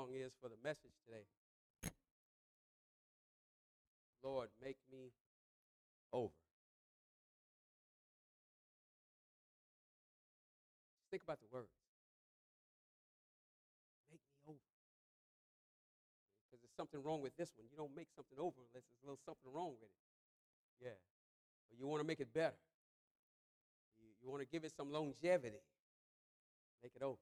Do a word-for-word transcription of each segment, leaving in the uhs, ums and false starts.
song is for the message today. Lord, make me over. Just think about the words. Make me over. Because there's something wrong with this one. You don't make something over unless there's a little something wrong with it. Yeah. But you want to make it better. You, you want to give it some longevity. Make it over.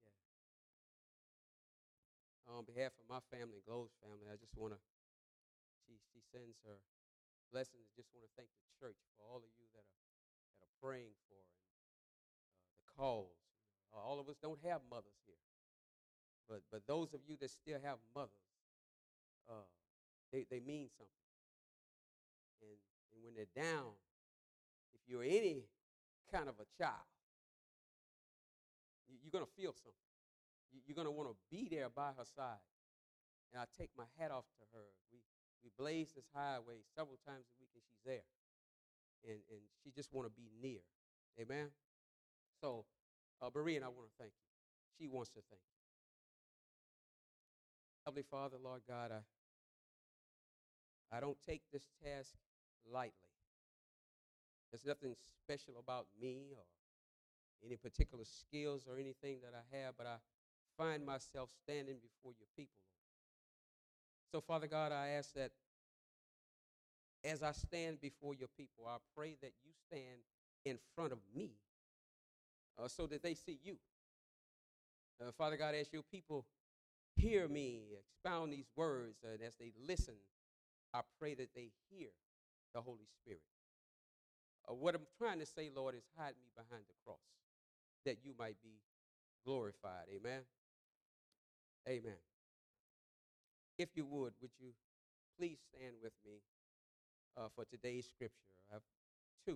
Yeah. On behalf of my family, Glo's family, I just want to, she, she sends her blessings. I just want to thank the church for all of you that are, that are praying for and uh, the calls. You know, all of us don't have mothers here. But, but those of you that still have mothers, uh, they, they mean something. And, and when they're down, if you're any kind of a child, you, you're going to feel something. You, you're going to want to be there by her side. And I take my hat off to her. We, we blaze this highway several times a week, and she's there. And, and she just want to be near. Amen? So, uh, Berean, I want to thank you. She wants to thank you. Heavenly Father, Lord God, I, I don't take this task lightly. There's nothing special about me or any particular skills or anything that I have, but I find myself standing before your people. So, Father God, I ask that as I stand before your people, I pray that you stand in front of me uh, so that they see you. Uh, Father God, as your people hear me expound these words, uh, and as they listen, I pray that they hear the Holy Spirit. Uh, what I'm trying to say, Lord, is hide me behind the cross, that you might be glorified. Amen? Amen. If you would, would you please stand with me uh, for today's scripture? I have two.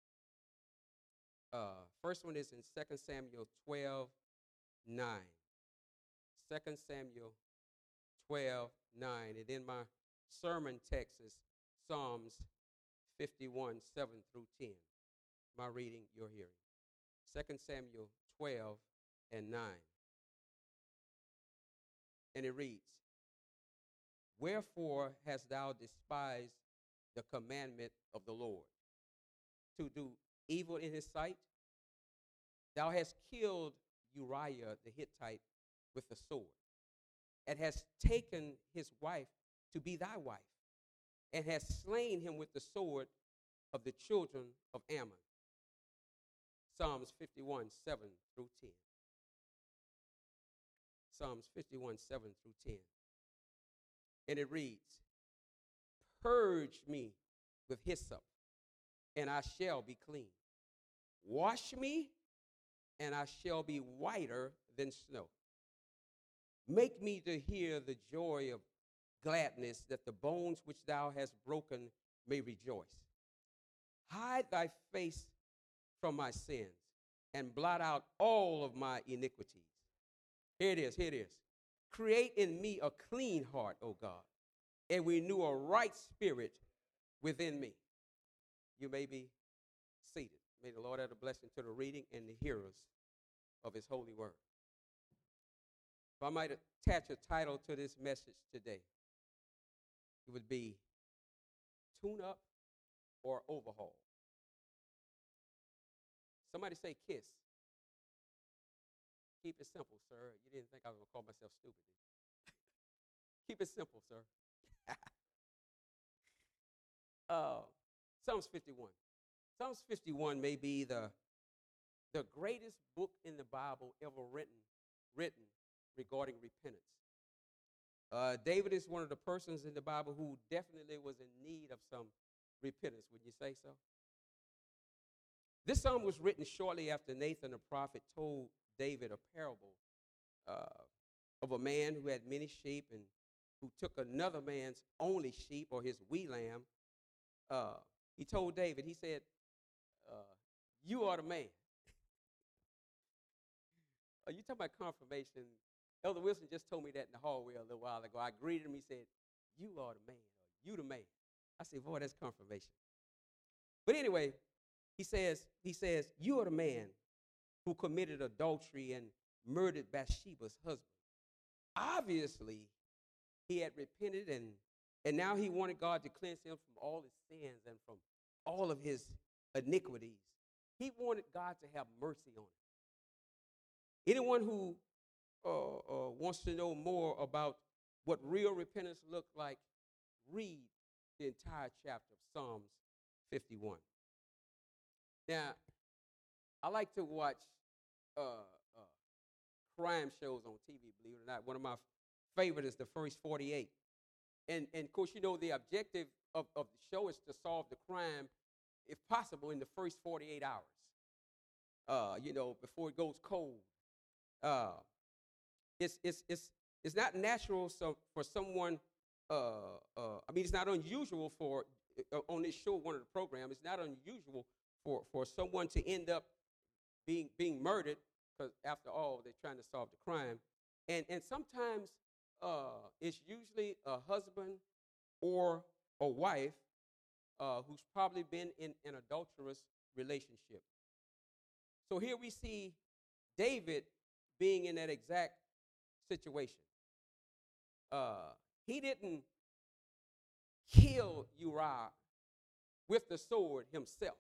Uh, first one is in Second Samuel twelve nine. Second Samuel twelve nine. And then my sermon text is Psalms fifty-one, seven through ten. My reading, your hearing. Second Samuel twelve and nine. And it reads, wherefore hast thou despised the commandment of the Lord, to do evil in his sight? Thou hast killed Uriah the Hittite with the sword, and hast taken his wife to be thy wife, and hast slain him with the sword of the children of Ammon. Psalms fifty-one, seven through ten. Psalms fifty-one, seven through ten. And it reads, purge me with hyssop, and I shall be clean. Wash me, and I shall be whiter than snow. Make me to hear the joy of gladness, that the bones which thou hast broken may rejoice. Hide thy face from my sins, and blot out all of my iniquities. Here it is, here it is. Create in me a clean heart, O God, and renew a right spirit within me. You may be seated. May the Lord add a blessing to the reading and the hearers of his holy word. If I might attach a title to this message today, it would be Tune Up or Overhaul. Somebody say kiss. Keep it simple, sir. You didn't think I was going to call myself stupid, did you? Keep it simple, sir. uh, Psalms fifty-one. Psalms fifty-one may be the, the greatest book in the Bible ever written, written regarding repentance. Uh, David is one of the persons in the Bible who definitely was in need of some repentance. Would you say so? This psalm was written shortly after Nathan the prophet told David a parable uh, of a man who had many sheep and who took another man's only sheep, or his wee lamb. Uh, he told David, he said, uh, you are the man. Are you talking about confirmation? Elder Wilson just told me that in the hallway a little while ago. I greeted him. He said, you are the man, or you the man. I said, boy, that's confirmation. But anyway, he says, he says, you are the man who committed adultery and murdered Bathsheba's husband. Obviously, he had repented, and, and now he wanted God to cleanse him from all his sins and from all of his iniquities. He wanted God to have mercy on him. Anyone who uh, uh, wants to know more about what real repentance looked like, read the entire chapter of Psalms fifty-one. Now, I like to watch uh, uh, crime shows on T V, believe it or not. One of my favorite is The First forty-eight. And, and of course, you know, the objective of, of the show is to solve the crime, if possible, in the first forty-eight hours, uh, you know, before it goes cold. Uh, it's, it's, it's, it's not natural so for someone, uh, uh, I mean, it's not unusual for, uh, on this show, one of the programs, it's not unusual for, for someone to end up being, being murdered, because after all, they're trying to solve the crime. And, and sometimes uh, it's usually a husband or a wife uh, who's probably been in an adulterous relationship. So here we see David being in that exact situation. Uh, he didn't kill Uriah with the sword himself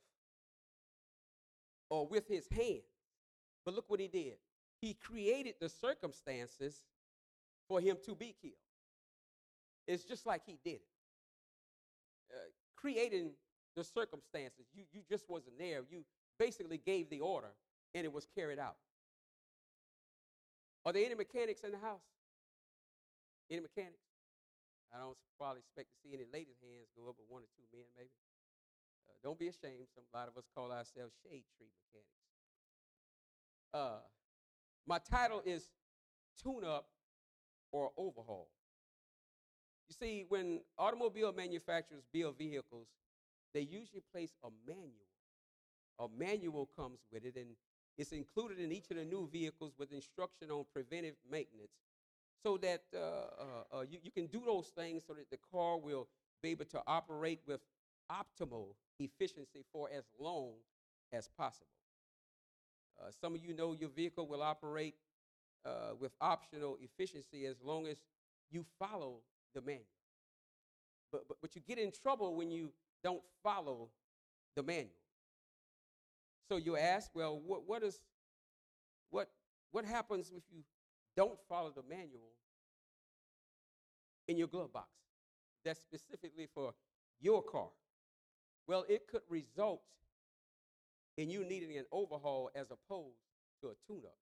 or with his hand. But look what he did. He created the circumstances for him to be killed. It's just like he did it. Uh, creating the circumstances. You, you just wasn't there. You basically gave the order, and it was carried out. Are there any mechanics in the house? Any mechanics? I don't probably expect to see any ladies' hands go up, but one or two men maybe. Uh, don't be ashamed. Some, a lot of us call ourselves shade tree mechanics. Uh, my title is Tune-Up or Overhaul. You see, when automobile manufacturers build vehicles, they usually place a manual. A manual comes with it, and it's included in each of the new vehicles with instruction on preventive maintenance, so that uh, uh, uh, you, you can do those things so that the car will be able to operate with optimal efficiency for as long as possible. Uh, some of you know your vehicle will operate uh, with optional efficiency as long as you follow the manual. But, but, but you get in trouble when you don't follow the manual. So you ask, well, what, what, is, what, what happens if you don't follow the manual in your glove box? That's specifically for your car. Well, it could result in you needing an overhaul as opposed to a tune-up.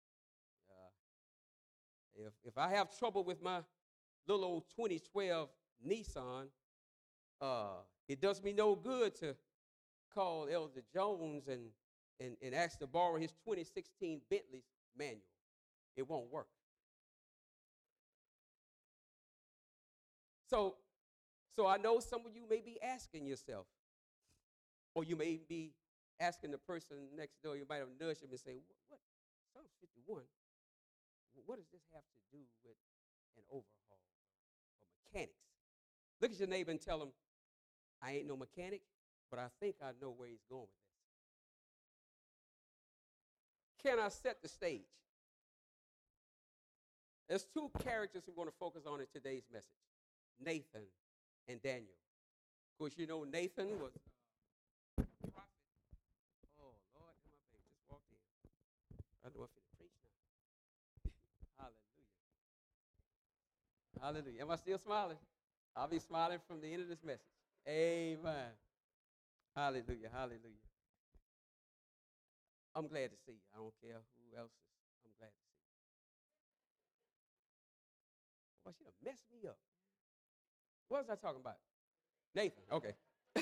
Uh, if, if I have trouble with my little old twenty twelve Nissan, uh, it does me no good to call Elder Jones and, and, and ask to borrow his twenty sixteen Bentley manual. It won't work. So, so I know some of you may be asking yourself, or you may be asking the person next door, you might have nudged him and say, what, what? Psalm fifty-one, what does this have to do with an overhaul or mechanics? Look at your neighbor and tell him, I ain't no mechanic, but I think I know where he's going with this. Can I set the stage? There's two characters we're going to focus on in today's message, Nathan and Daniel. Of course, you know Nathan was a prophet. Oh, Lord, my baby just walked in. I know I'm finna preach now. Hallelujah. Hallelujah. Am I still smiling? I'll be smiling from the end of this message. Amen. Hallelujah. Hallelujah. I'm glad to see you. I don't care who else is. I'm glad to see you. Well, she done messed me up. What was I talking about? Nathan. Okay.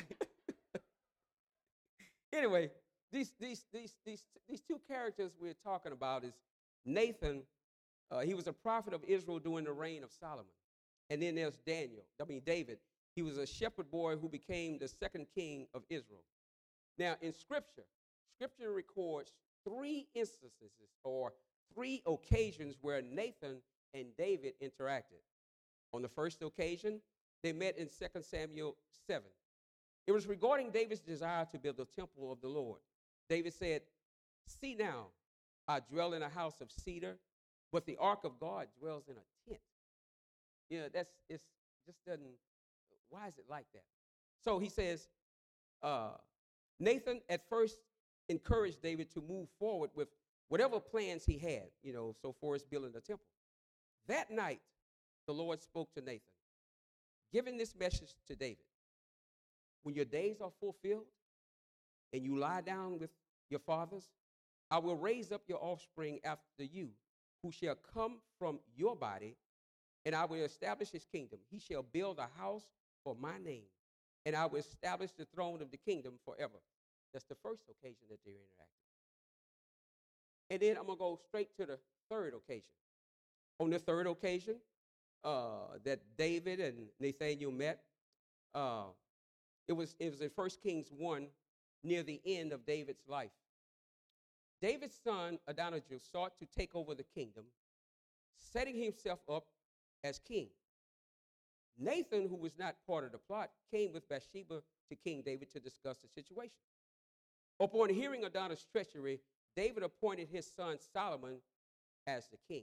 Anyway, these, these, these, these, these two characters we're talking about is Nathan. Uh, he was a prophet of Israel during the reign of Solomon. And then there's Daniel, I mean David. He was a shepherd boy who became the second king of Israel. Now, in Scripture, Scripture records three instances or three occasions where Nathan and David interacted. On the first occasion, they met in Second Samuel seven. It was regarding David's desire to build the temple of the Lord. David said, see now, I dwell in a house of cedar, but the ark of God dwells in a tent. You know, that's it's just doesn't. Why is it like that? So he says, uh, Nathan at first encouraged David to move forward with whatever plans he had, you know, so far as building the temple. That night, the Lord spoke to Nathan, giving this message to David. When your days are fulfilled and you lie down with your fathers, I will raise up your offspring after you, who shall come from your body, and I will establish his kingdom. He shall build a house for my name, and I will establish the throne of the kingdom forever. That's the first occasion that they're interacting. And then I'm going to go straight to the third occasion. On the third occasion uh, that David and Nathaniel met, uh, it was it was in First Kings one, near the end of David's life. David's son, Adonijah, sought to take over the kingdom, setting himself up as king. Nathan, who was not part of the plot, came with Bathsheba to King David to discuss the situation. Upon hearing Adonijah's treachery, David appointed his son Solomon as the king.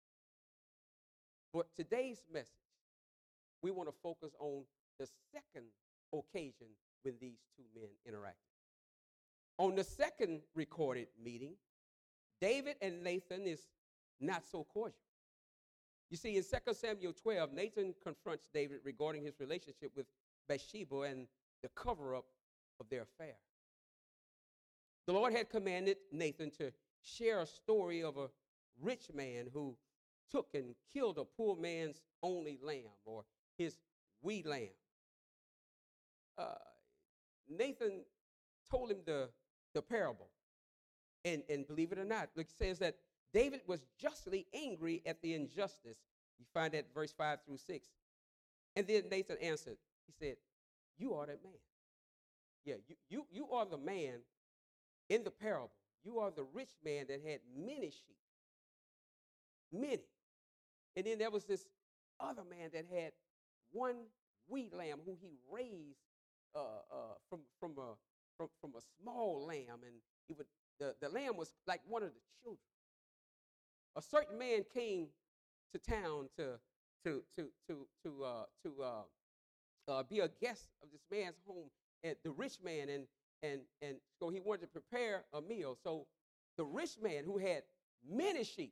For today's message, we want to focus on the second occasion when these two men interacted. On the second recorded meeting, David and Nathan is not so cordial. You see, in Second Samuel twelve, Nathan confronts David regarding his relationship with Bathsheba and the cover-up of their affair. The Lord had commanded Nathan to share a story of a rich man who took and killed a poor man's only lamb, or his wee lamb. Uh, Nathan told him the, the parable. And, and believe it or not, it says that David was justly angry at the injustice. You find that verse five through six. And then Nathan answered. He said, you are that man. Yeah, you, you, you are the man in the parable. You are the rich man that had many sheep. Many. And then there was this other man that had one wee lamb who he raised uh, uh, from, from, a, from, from a small lamb. And he would, the, the lamb was like one of the children. A certain man came to town to, to, to, to, to, uh, to uh, uh, be a guest of this man's home, at the rich man, and, and, and so he wanted to prepare a meal. So the rich man, who had many sheep,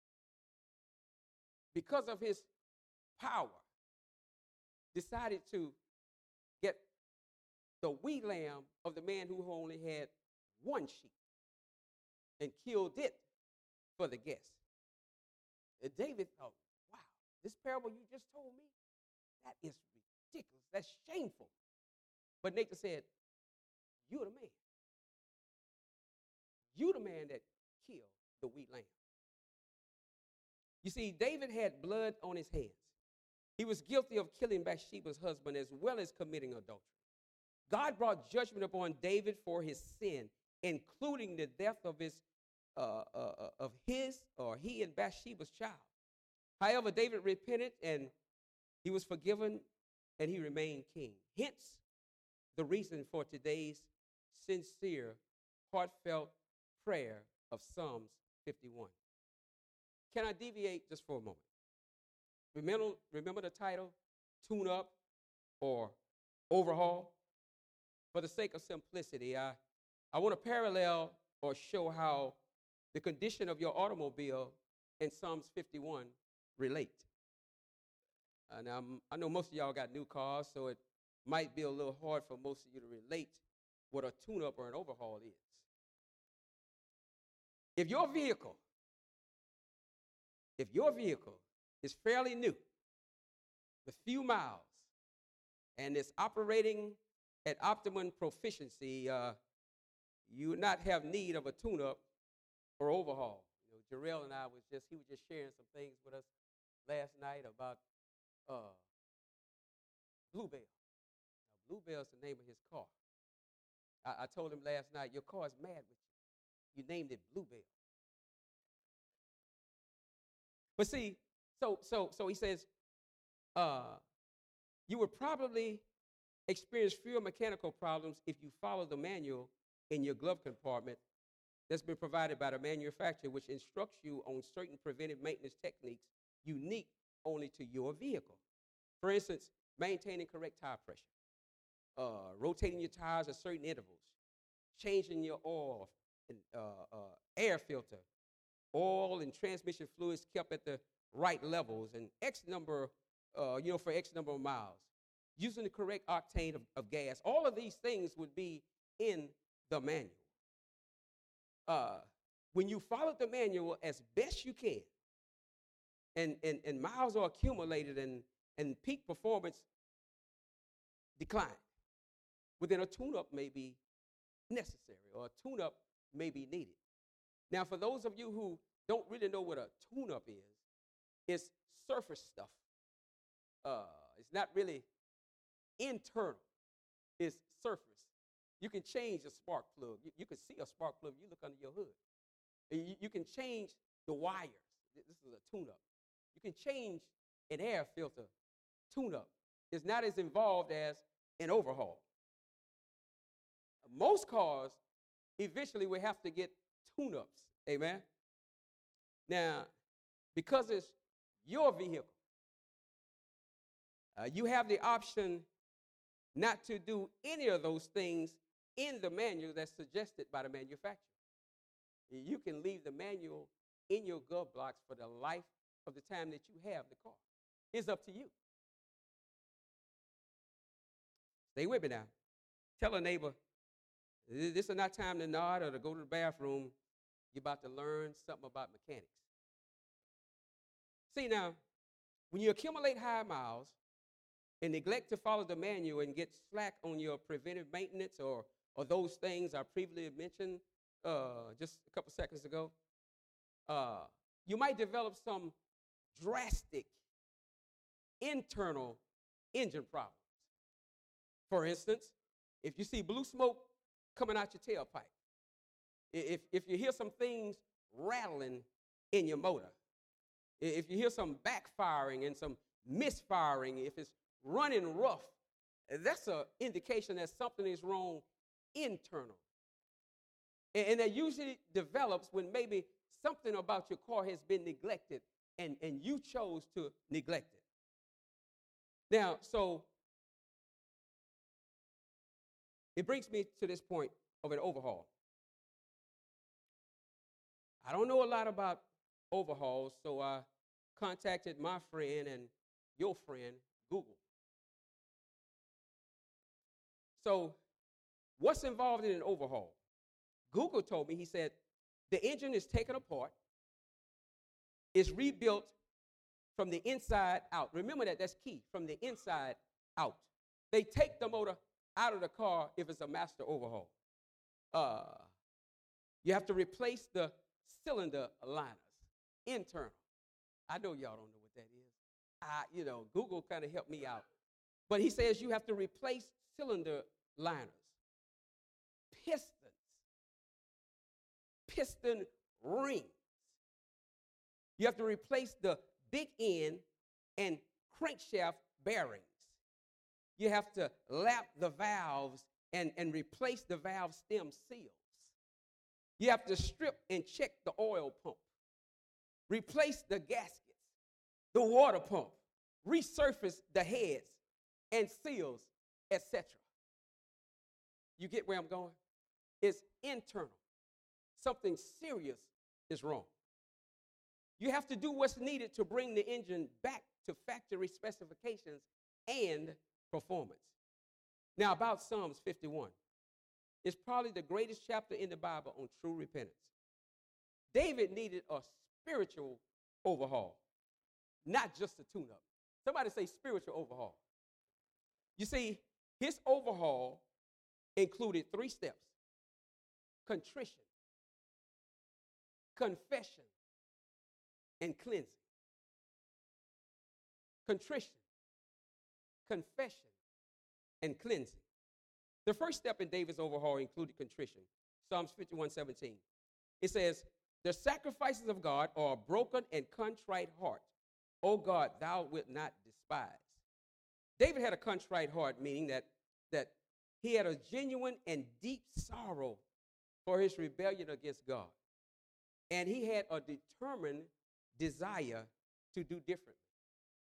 because of his power, decided to get the wee lamb of the man who only had one sheep and killed it for the guest. And David thought, wow, this parable you just told me, that is ridiculous. That's shameful. But Nathan said, you're the man. You're the man that killed the wee lamb. You see, David had blood on his hands. He was guilty of killing Bathsheba's husband as well as committing adultery. God brought judgment upon David for his sin, including the death of his uh, uh, of his or he and Bathsheba's child. However, David repented and he was forgiven and he remained king. Hence, the reason for today's sincere, heartfelt prayer of Psalms fifty-one. Can I deviate just for a moment? Remember, remember the title, Tune Up or Overhaul? For the sake of simplicity, I, I want to parallel or show how the condition of your automobile and Psalms fifty-one relate. Uh, now, I know most of y'all got new cars, so it might be a little hard for most of you to relate what a tune-up or an overhaul is. If your vehicle, if your vehicle is fairly new, with few miles, and is operating at optimum proficiency, uh, you would not have need of a tune-up or overhaul. You know, Jarrell and I was just, he was just sharing some things with us last night about uh, Bluebell. Now, Bluebell's the name of his car. I, I told him last night, your car is mad with you. You named it Bluebell. But see, so so so he says, uh, you would probably experience fewer mechanical problems if you follow the manual in your glove compartment that's been provided by the manufacturer, which instructs you on certain preventive maintenance techniques unique only to your vehicle. For instance, maintaining correct tire pressure, uh, rotating your tires at certain intervals, changing your oil and uh, uh, air filter, oil and transmission fluids kept at the right levels, and X number, uh, you know, for X number of miles, using the correct octane of, of gas. All of these things would be in the manual. Uh, when you follow the manual as best you can, and, and, and miles are accumulated and, and peak performance decline, well, then a tune-up may be necessary or a tune-up may be needed. Now, for those of you who don't really know what a tune-up is, it's surface stuff. Uh, it's not really internal. It's surface. You can change a spark plug. You, you can see a spark plug. You look under your hood. You, you can change the wires. This is a tune-up. You can change an air filter tune-up. It's not as involved as an overhaul. Most cars eventually will have to get tune-ups. Amen? Now, because it's your vehicle, uh, you have the option not to do any of those things in the manual that's suggested by the manufacturer. You can leave the manual in your glove box for the life of the time that you have the car. It's up to you. Stay with me now. Tell a neighbor, this is not time to nod or to go to the bathroom. You're about to learn something about mechanics. See now, when you accumulate high miles and neglect to follow the manual and get slack on your preventive maintenance or, or those things I previously mentioned uh, just a couple seconds ago, uh, you might develop some drastic internal engine problems. For instance, if you see blue smoke coming out your tailpipe, if, if you hear some things rattling in your motor, if you hear some backfiring and some misfiring, if it's running rough, that's an indication that something is wrong internal. And, and that usually develops when maybe something about your car has been neglected and, and you chose to neglect it. Now, so it brings me to this point of an overhaul. I don't know a lot about overhauls, so I contacted my friend and your friend, Google. So what's involved in an overhaul? Google told me, he said, the engine is taken apart, it's rebuilt from the inside out. Remember that, that's key, from the inside out. They take the motor out of the car if it's a master overhaul. Uh, you have to replace the cylinder liners, internal. I know y'all don't know what that is. I, you know, Google kind of helped me out. But he says you have to replace cylinder liners, pistons, piston rings. You have to replace the big end and crankshaft bearings. You have to lap the valves and, and replace the valve stem seals. You have to strip and check the oil pump, replace the gaskets, the water pump, resurface the heads and seals, et cetera. You get where I'm going? It's internal. Something serious is wrong. You have to do what's needed to bring the engine back to factory specifications and performance. Now, about Psalms fifty-one. It's probably the greatest chapter in the Bible on true repentance. David needed a spiritual overhaul, not just a tune-up. Somebody say spiritual overhaul. You see, his overhaul included three steps: contrition, confession, and cleansing. Contrition, confession, and cleansing. The first step in David's overhaul included contrition. Psalms fifty-one seventeen. It says, the sacrifices of God are a broken and contrite heart. O God, thou wilt not despise. David had a contrite heart, meaning that, that he had a genuine and deep sorrow for his rebellion against God. And he had a determined desire to do differently.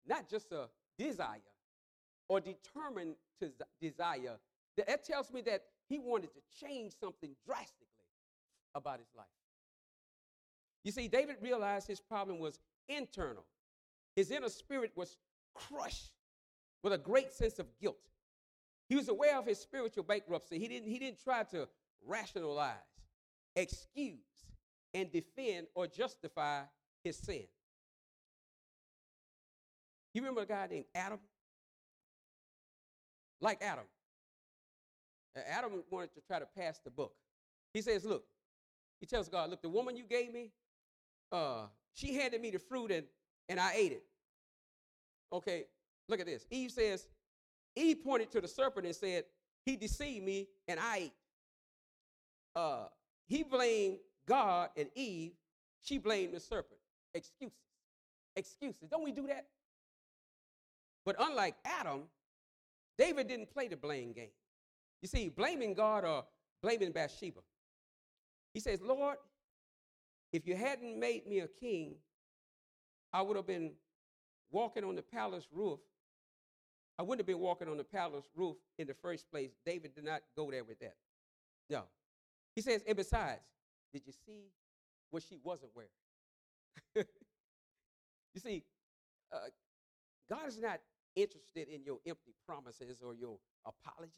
not just a desire or determined to desire. That tells me that he wanted to change something drastically about his life. You see, David realized his problem was internal. His inner spirit was crushed with a great sense of guilt. He was aware of his spiritual bankruptcy. He didn't, he didn't try to rationalize, excuse, and defend or justify his sin. You remember a guy named Adam? Like Adam. Adam wanted to try to pass the book. He says, look, he tells God, look, the woman you gave me, uh, she handed me the fruit and, and I ate it. Okay, look at this. Eve says, Eve pointed to the serpent and said, he deceived me and I ate. Uh, he blamed God and Eve. She blamed the serpent. Excuses. Excuses. Don't we do that? But unlike Adam, David didn't play the blame game. You see, blaming God or blaming Bathsheba. He says, Lord, if you hadn't made me a king, I would have been walking on the palace roof. I wouldn't have been walking on the palace roof in the first place. David did not go there with that. No. He says, and besides, did you see what she wasn't wearing? You see, uh, God is not interested in your empty promises or your apologies.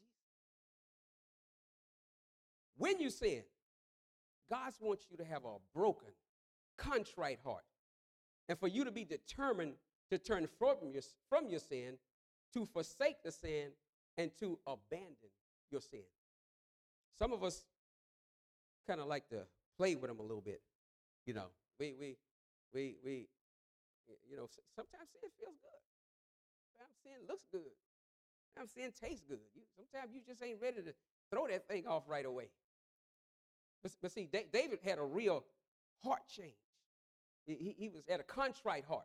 When you sin, God wants you to have a broken, contrite heart. And for you to be determined to turn from your, from your sin, to forsake the sin, and to abandon your sin. Some of us kind of like to play with them a little bit. You know, we, we, we, we, you know, sometimes sin feels good. Sometimes sin looks good. Sometimes sin tastes good. You, sometimes you just ain't ready to throw that thing off right away. But, but see, da- David had a real heart change. He, he was at a contrite heart.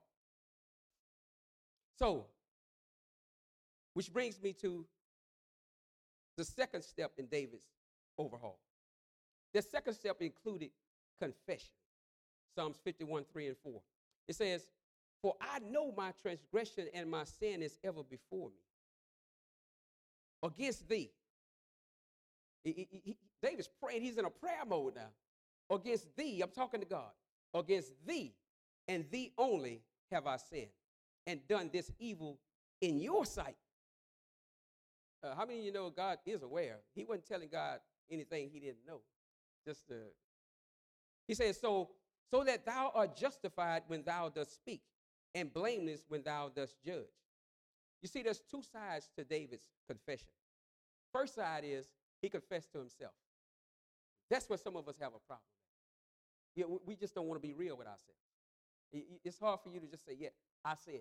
So, which brings me to the second step in David's overhaul. The second step included confession. Psalms fifty-one, three and four. It says, for I know my transgression and my sin is ever before me. Against thee. He, he, he, David's praying. He's in a prayer mode now. Against thee, I'm talking to God. Against thee and thee only have I sinned and done this evil in your sight. Uh, how many of you know God is aware? He wasn't telling God anything he didn't know. Just uh, he says, so, so that thou art justified when thou dost speak, and blameless when thou dost judge. You see, there's two sides to David's confession. First side is he confessed to himself. That's where some of us have a problem. Yeah, we just don't want to be real with ourselves. It's hard for you to just say, yeah, I sin.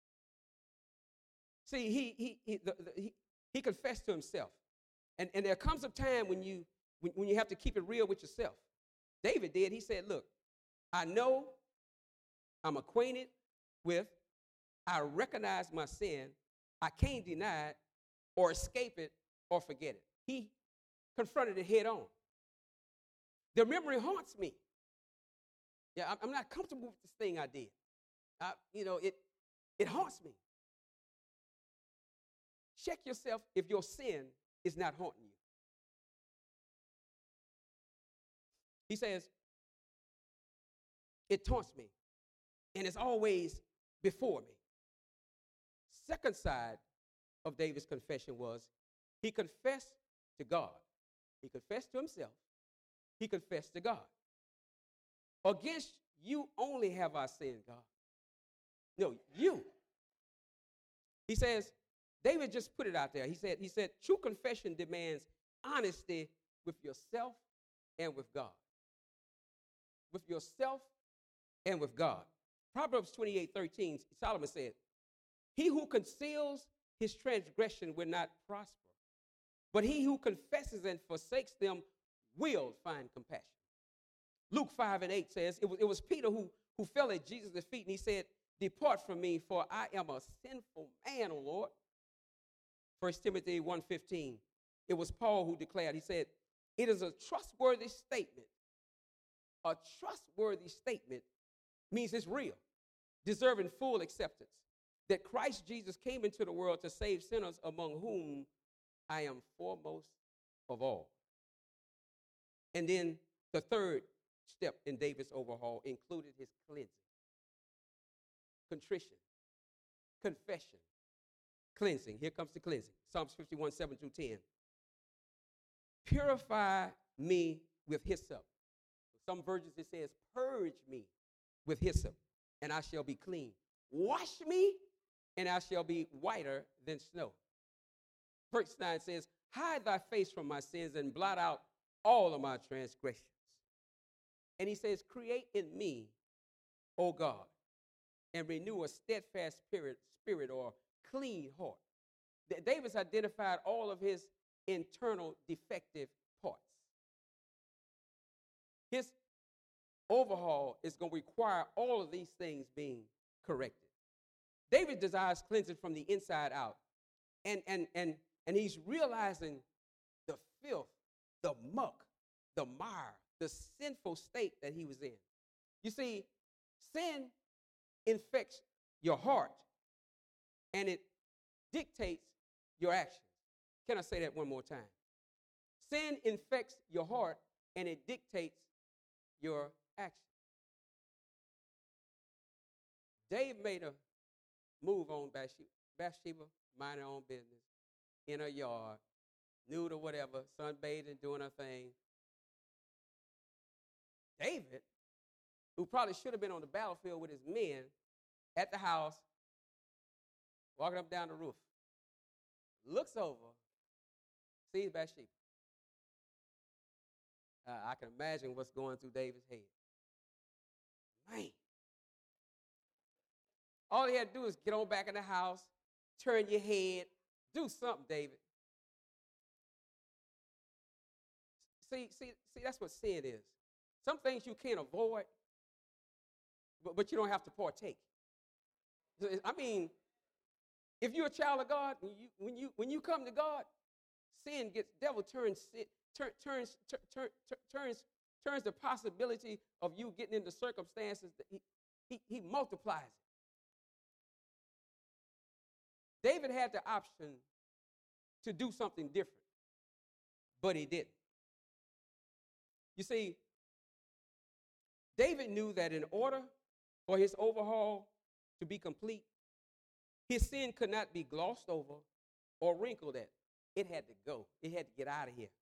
See, he he he, the, the, he, he confessed to himself. And, and there comes a time when you when, when you have to keep it real with yourself. David did. He said, look, I know, I'm acquainted with, I recognize my sin, I can't deny it or escape it or forget it. He confronted it head on. The memory haunts me. Yeah, I'm not comfortable with this thing I did. I, you know, it, it haunts me. Check yourself if your sin is not haunting you. He says, it taunts me, and it's always before me. Second side of David's confession was he confessed to God. He confessed to himself. He confessed to God. Against you only have I sinned, God. No, you. He says, David just put it out there. He said, he said, true confession demands honesty with yourself and with God. With yourself and with God. Proverbs twenty-eight, thirteen, Solomon said, he who conceals his transgression will not prosper, but he who confesses and forsakes them will find compassion. Luke five and eight says, it was, it was Peter who, who fell at Jesus' feet, and he said, depart from me, for I am a sinful man, O Lord. First Timothy one fifteen, it was Paul who declared, he said, it is a trustworthy statement. A trustworthy statement means it's real, deserving full acceptance. that Christ Jesus came into the world to save sinners, among whom I am foremost of all. And then the third step in David's overhaul included his cleansing, contrition, confession, cleansing. Here comes the cleansing. Psalms fifty-one, seven through ten. Purify me with hyssop. Some versions it says, purge me with hyssop, and I shall be clean. Wash me, and I shall be whiter than snow. Verse nine says, hide thy face from my sins and blot out all of my transgressions. And he says, create in me, O God, and renew a steadfast spirit, spirit or clean heart. David's identified all of his internal defective parts. His overhaul is going to require all of these things being corrected. David desires cleansing from the inside out. And, and, and, and he's realizing the filth, the muck, the mire, the sinful state that he was in. You see, sin infects your heart, and it dictates your actions. Can I say that one more time? Sin infects your heart, and it dictates your actions. Dave made a move on Bathsheba, Bathsheba minding her own business, in her yard, nude or whatever, sunbathing, doing her thing. David, who probably should have been on the battlefield with his men, at the house, walking up down the roof, looks over, sees Bathsheba. Uh, I can imagine what's going through David's head. Man. All he had to do is get on back in the house, turn your head, do something, David. See, see, see, that's what sin is. Some things you can't avoid, but, but you don't have to partake. I mean, if you're a child of God, when you when you when you come to God, sin gets devil turns sin, turn, turns turn, turn, turns turns the possibility of you getting into circumstances that he, he, he multiplies it. David had the option to do something different, but he didn't. You see, David knew that in order for his overhaul to be complete, his sin could not be glossed over or wrinkled at. It had to go. It had to get out of here.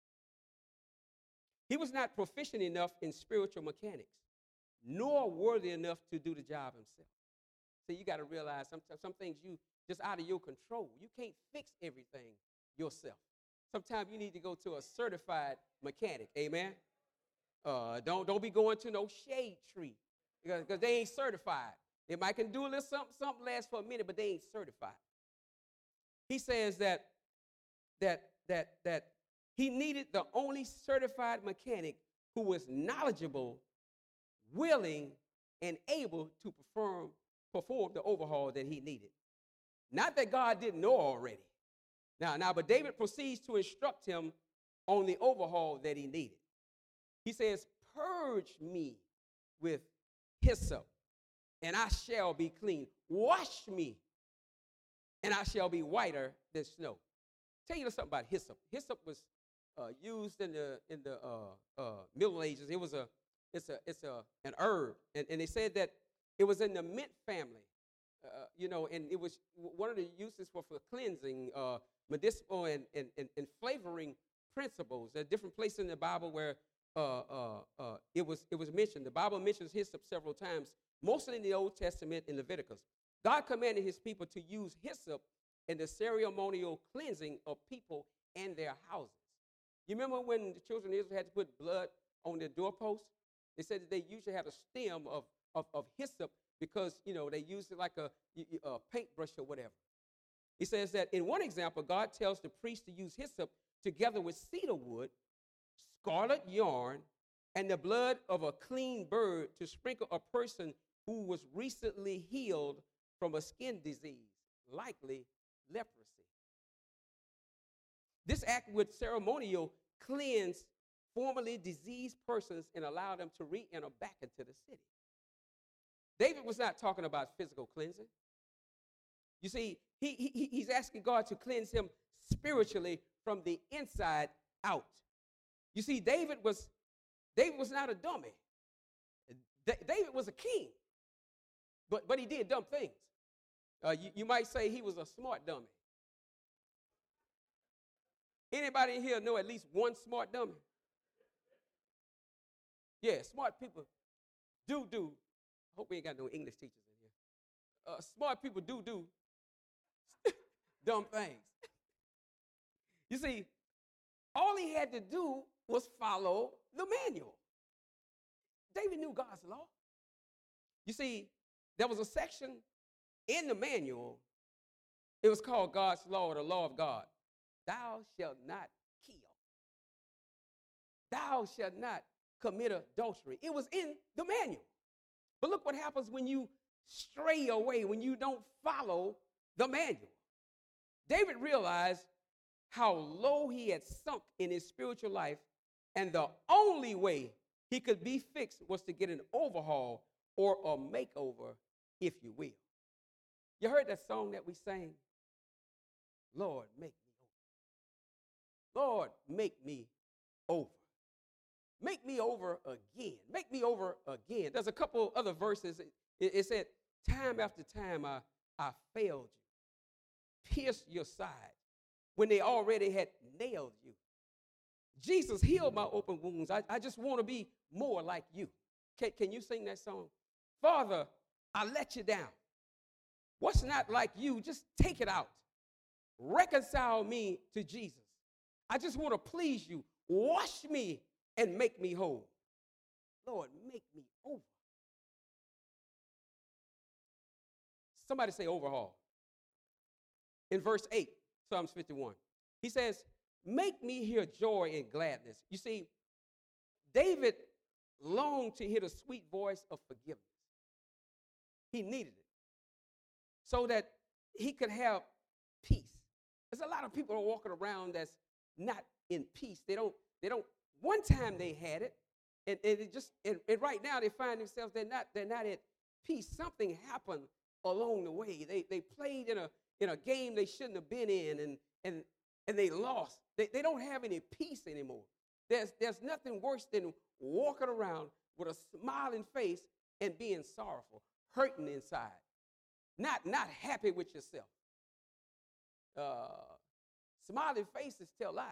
He was not proficient enough in spiritual mechanics, nor worthy enough to do the job himself. So you got to realize sometimes some things you just out of your control. You can't fix everything yourself. Sometimes you need to go to a certified mechanic. Amen. Uh, don't don't be going to no shade tree because, because they ain't certified. They might can do a little something, something lasts for a minute, but they ain't certified. He says that that that that he needed the only certified mechanic who was knowledgeable, willing, and able to perform perform the overhaul that he needed. Not that God didn't know already. Now, now, but David proceeds to instruct him on the overhaul that he needed. He says, purge me with hyssop, and I shall be clean. Wash me, and I shall be whiter than snow. Tell you something about hyssop. Hyssop was uh, used in the in the uh, uh, Middle Ages. It was a it's a it's a an herb, and, and they said that it was in the mint family. Uh, you know, and it was one of the uses for, for cleansing, uh, medicinal and, and, and, and flavoring principles. There are different places in the Bible where uh, uh, uh, it was it was mentioned. The Bible mentions hyssop several times, mostly in the Old Testament in Leviticus. God commanded his people to use hyssop in the ceremonial cleansing of people and their houses. You remember when the children of Israel had to put blood on their doorposts? They said that they usually had a stem of, of, of hyssop because, you know, they used it like a, a paintbrush or whatever. He says that in one example, God tells the priest to use hyssop together with cedar wood, scarlet yarn, and the blood of a clean bird to sprinkle a person who was recently healed from a skin disease, likely leprosy. This act would ceremonial cleanse formerly diseased persons and allow them to re-enter back into the city. David was not talking about physical cleansing. You see, he, he, he's asking God to cleanse him spiritually from the inside out. You see, David was, David was not a dummy. David was a king, but, but he did dumb things. Uh, you, you might say he was a smart dummy. Anybody in here know at least one smart dummy? Yeah, smart people do do. Hope we ain't got no English teachers in here. Uh, smart people do do dumb things. You see, all he had to do was follow the manual. David knew God's law. You see, there was a section in the manual. It was called God's law, or the law of God. Thou shalt not kill. Thou shalt not commit adultery. It was in the manual. But look what happens when you stray away, when you don't follow the manual. David realized how low he had sunk in his spiritual life, and the only way he could be fixed was to get an overhaul or a makeover, if you will. You heard that song that we sang? Lord, make me over. Lord, make me over. Make me over again. Make me over again. There's a couple other verses. It, it said, time after time I, I failed you, pierced your side when they already had nailed you. Jesus healed my open wounds. I, I just want to be more like you. Can, can you sing that song? Father, I let you down. What's not like you, just take it out. Reconcile me to Jesus. I just want to please you. Wash me and make me whole. Lord, make me over. Somebody say overhaul. In verse eight, Psalms fifty-one, he says, make me hear joy and gladness. You see, David longed to hear the sweet voice of forgiveness. He needed it so that he could have peace. There's a lot of people walking around that's not in peace. They don't, they don't, one time they had it, and, and it just, and, and right now they find themselves, they're not, they're not at peace. Something happened along the way. They, they played in a, in a game they shouldn't have been in, and, and, and they lost. They, they don't have any peace anymore. There's, there's nothing worse than walking around with a smiling face and being sorrowful, hurting inside, not, not happy with yourself. Uh, smiling faces tell lies.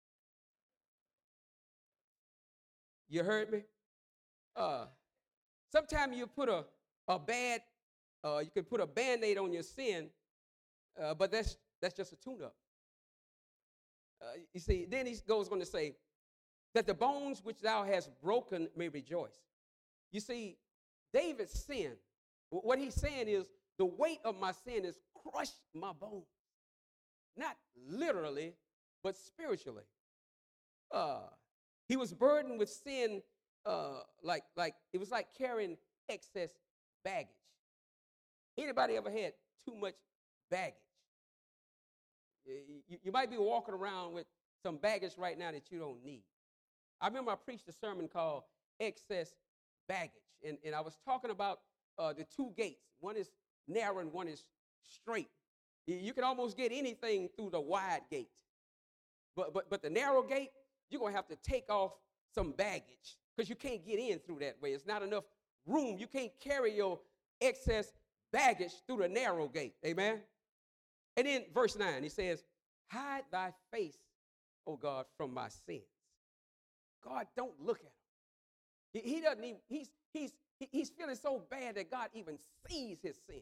You heard me? Uh, sometimes you put a, a bad, uh, you can put a Band-Aid on your sin, uh, but that's, that's just a tune-up. Uh, you see, then he goes on to say, that the bones which thou hast broken may rejoice. You see, David's sin, what he's saying is, the weight of my sin has crushed my bones. Not literally, but spiritually. Uh, he was burdened with sin, uh, like, like it was like carrying excess baggage. Anybody ever had too much baggage? You, you might be walking around with some baggage right now that you don't need. I remember I preached a sermon called Excess Baggage, and, and I was talking about uh, the two gates. One is narrow and one is straight. You can almost get anything through the wide gate. But, but, but the narrow gate, you're going to have to take off some baggage because you can't get in through that way. It's not enough room. You can't carry your excess baggage through the narrow gate. Amen? And then verse nine, he says, hide thy face, O God, from my sins. God, don't look at him. He, he doesn't even, he's, he's, he's feeling so bad that God even sees his sins.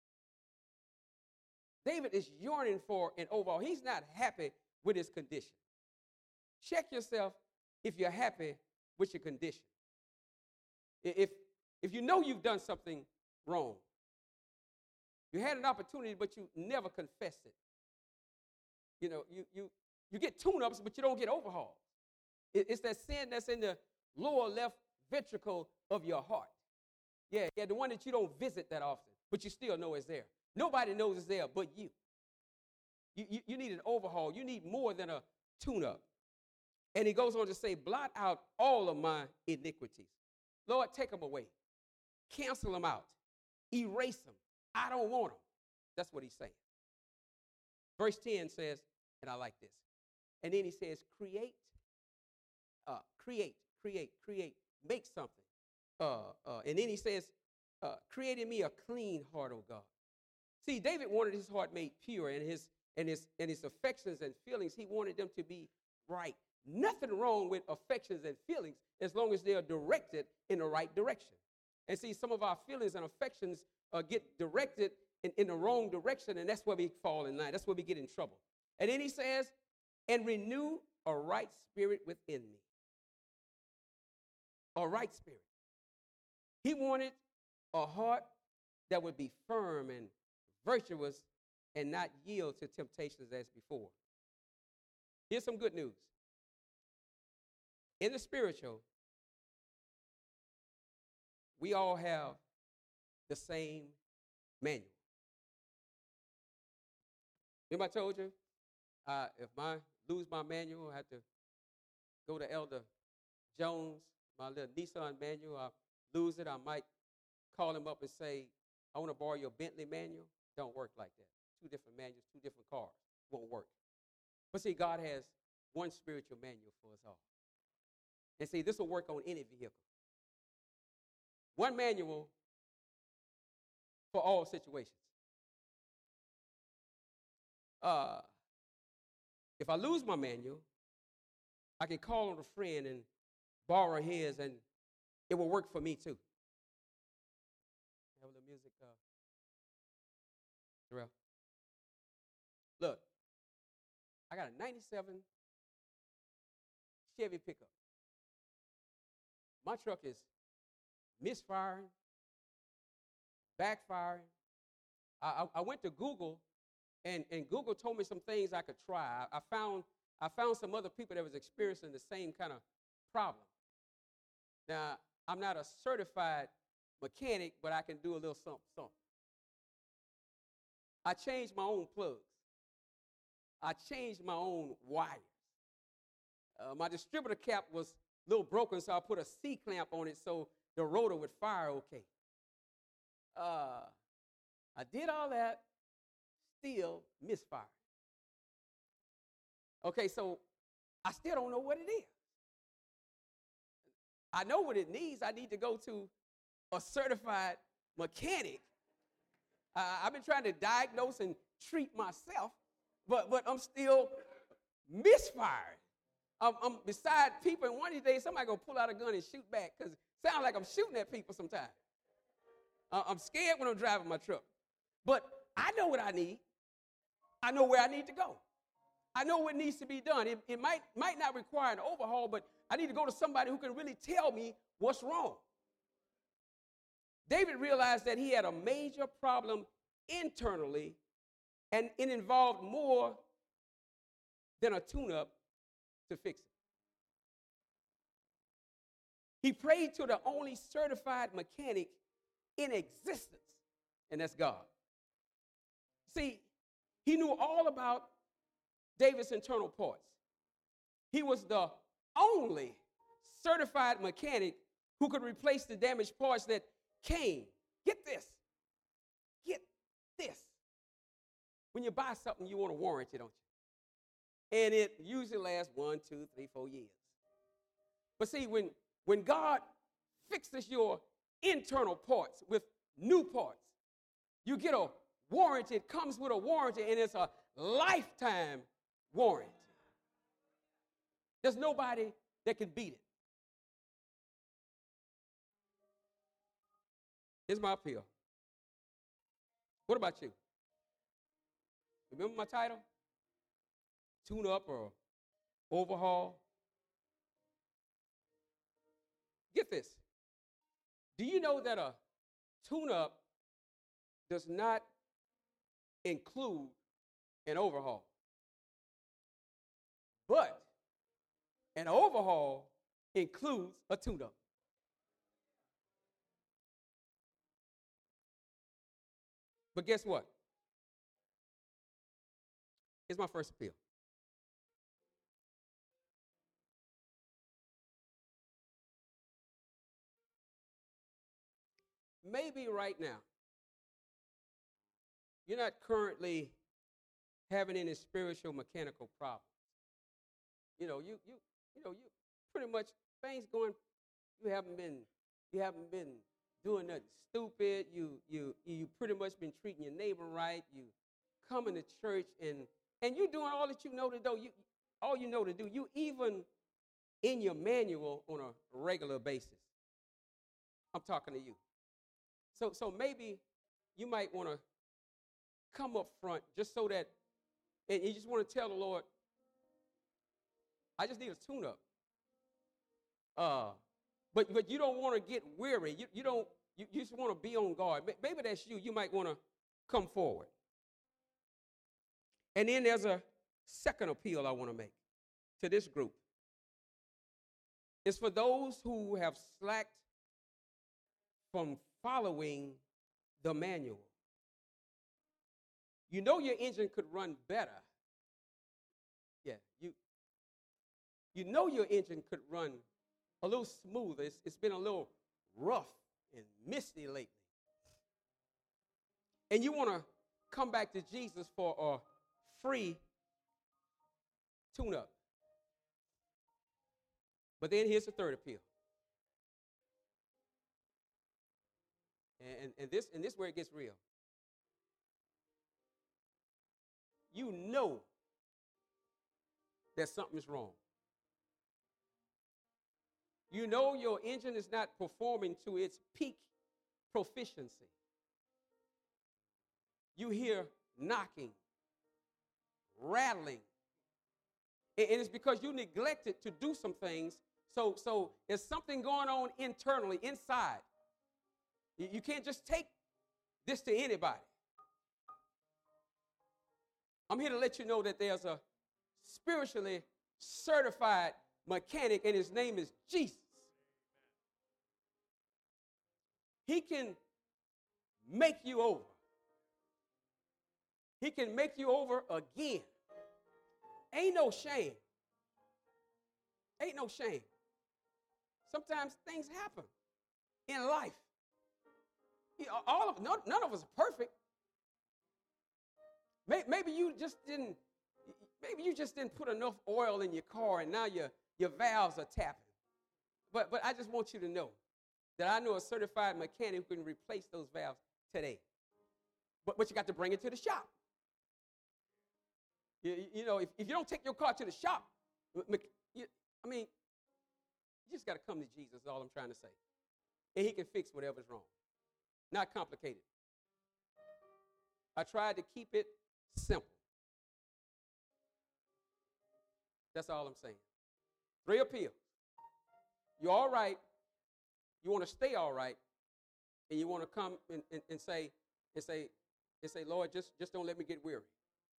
David is yearning for an overhaul. He's not happy with his condition. Check yourself if you're happy with your condition. If, if you know you've done something wrong, you had an opportunity, but you never confessed it. You know, you, you, you get tune-ups, but you don't get overhauls. It, it's that sin that's in the lower left ventricle of your heart. Yeah, yeah, the one that you don't visit that often, but you still know it's there. Nobody knows it's there but you. You, you. you need an overhaul. You need more than a tune-up. And he goes on to say, blot out all of my iniquities. Lord, take them away. Cancel them out. Erase them. I don't want them. That's what he's saying. Verse ten says, and I like this. And then he says, create, uh, create, create, create, make something. Uh, uh, and then he says, uh, create in me a clean heart, O God. See, David wanted his heart made pure, and his and his and his affections and feelings, he wanted them to be right. Nothing wrong with affections and feelings as long as they are directed in the right direction. And see, some of our feelings and affections uh, get directed in, in the wrong direction, and that's where we fall in line. That's where we get in trouble. And then he says, and renew a right spirit within me. A right spirit. He wanted a heart that would be firm and virtuous and not yield to temptations as before. Here's some good news. In the spiritual, we all have the same manual. Remember I told you, uh, if I lose my manual, I have to go to Elder Jones, my little Nissan manual. I lose it, I might call him up and say, I want to borrow your Bentley manual. Don't work like that. Two different manuals, two different cars. Won't work. But see, God has one spiritual manual for us all. And see, this will work on any vehicle. One manual for all situations. Uh, if I lose my manual, I can call on a friend and borrow his, and it will work for me too. Have a little music, uh, Terrell. Look, I got a ninety-seven Chevy pickup. My truck is misfiring, backfiring. I, I, I went to Google, and, and Google told me some things I could try. I, I found I found some other people that was experiencing the same kind of problem. Now, I'm not a certified mechanic, but I can do a little something, something. I changed my own plugs. I changed my own wires. Uh, my distributor cap was a little broken, so I put a C-clamp on it so the rotor would fire okay. Uh, I did all that, still misfired. Okay, so I still don't know what it is. I know what it needs. I need to go to a certified mechanic. Uh, I've been trying to diagnose and treat myself, but but I'm still misfiring. I'm, I'm beside people, and one of these days somebody gonna pull out a gun and shoot back because it sounds like I'm shooting at people sometimes. Uh, I'm scared when I'm driving my truck, but I know what I need. I know where I need to go. I know what needs to be done. It, it might might not require an overhaul, but I need to go to somebody who can really tell me what's wrong. David realized that he had a major problem internally, and it involved more than a tune-up to fix it. He prayed to the only certified mechanic in existence, and that's God. See, he knew all about David's internal parts. He was the only certified mechanic who could replace the damaged parts that came. Get this. Get this. When you buy something, you want a warranty, don't you? And it usually lasts one, two, three, four years. But see, when, when God fixes your internal parts with new parts, you get a warranty. It comes with a warranty, and it's a lifetime warranty. There's nobody that can beat it. Here's my appeal. What about you? Remember my title? Tune up or overhaul? Get this. Do you know that a tune-up does not include an overhaul? But an overhaul includes a tune-up. But guess what? Here's my first appeal. Maybe right now, you're not currently having any spiritual mechanical problems. You know, you you you know, you pretty much things going. You haven't been you haven't been doing nothing stupid. You you you pretty much been treating your neighbor right. You coming to church and and you doing all that you know to do. You all you know to do. You even in your manual on a regular basis. I'm talking to you. So so maybe you might want to come up front just so that, and you just want to tell the Lord, I just need a tune-up. Uh, but but you don't want to get weary. You you don't. You, you just want to be on guard. Maybe that's you. You might want to come forward. And then there's a second appeal I want to make to this group. It's for those who have slacked from following the manual. You know your engine could run better. Yeah, you you know your engine could run a little smoother. It's, it's been a little rough and misty lately. And you want to come back to Jesus for a free tune-up. But then here's the third appeal. And, and, this, and this is where it gets real. You know that something's wrong. You know your engine is not performing to its peak proficiency. You hear knocking, rattling. And it's because you neglected to do some things. So, so there's something going on internally, inside. You can't just take this to anybody. I'm here to let you know that there's a spiritually certified mechanic, and his name is Jesus. He can make you over. He can make you over again. Ain't no shame. Ain't no shame. Sometimes things happen in life. All of none, none of us are perfect. Maybe you just didn't. Maybe you just didn't put enough oil in your car, and now your your valves are tapping. But but I just want you to know that I know a certified mechanic who can replace those valves today. But but you got to bring it to the shop. You, you know, if, if you don't take your car to the shop, you, I mean, you just got to come to Jesus. Is all I'm trying to say, and He can fix whatever's wrong. Not complicated. I tried to keep it simple. That's all I'm saying. Three appeals. You're all right. You want to stay all right, and you want to come and, and, and say, and say, and say, Lord, just, just don't let me get weary.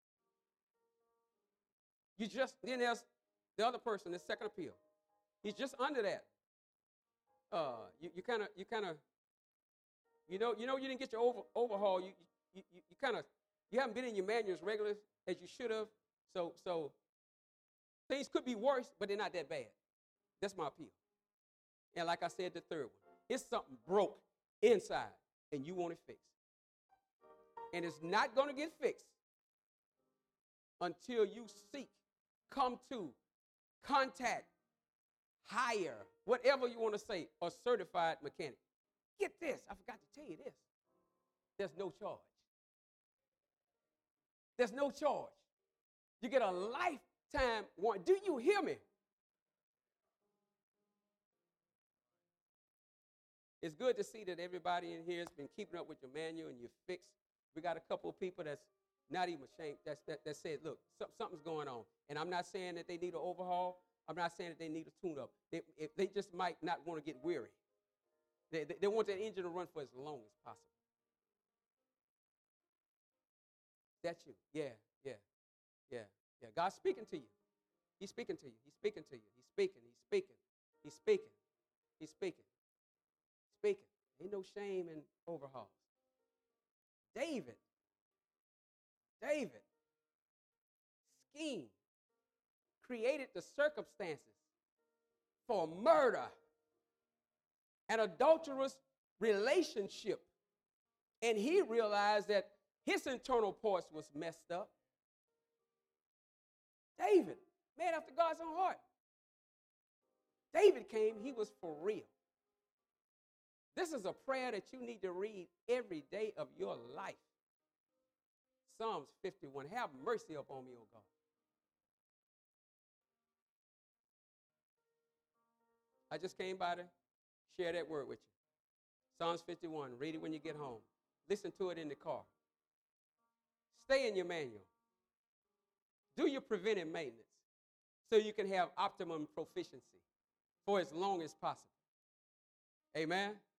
You just then there's the other person, the second appeal. He's just under that. Uh, you you kind of you kind of you know you know you didn't get your over, overhaul. You you you, you kind of you haven't been in your manuals regular as you should have. So so things could be worse, but they're not that bad. That's my appeal. And like I said, the third one, it's something broke inside, and you want it fixed. And it's not going to get fixed until you seek, come to, contact, hire, whatever you want to say, a certified mechanic. Get this, I forgot to tell you this. There's no charge. There's no charge. You get a lifetime warranty. Do you hear me? It's good to see that everybody in here has been keeping up with your manual and you're fixed. We got a couple of people that's not even ashamed, that's, that, that said, look, so, something's going on. And I'm not saying that they need an overhaul. I'm not saying that they need a tune-up. They, if they just might not want to get weary. They, they, they want that engine to run for as long as possible. That's you. Yeah, yeah, yeah, yeah. God's speaking to you. He's speaking to you. He's speaking to you. He's speaking. He's speaking. He's speaking. He's speaking. Speaking. Ain't no shame in overhauls. David. David. Schemed. Created the circumstances for murder, an adulterous relationship. And he realized that His internal parts was messed up. David, man after God's own heart. David came, he was for real. This is a prayer that you need to read every day of your life. Psalms fifty-one, have mercy upon me, O God. I just came by to share that word with you. Psalms fifty-one, read it when you get home. Listen to it in the car. Stay in your manual. Do your preventive maintenance so you can have optimum proficiency for as long as possible. Amen.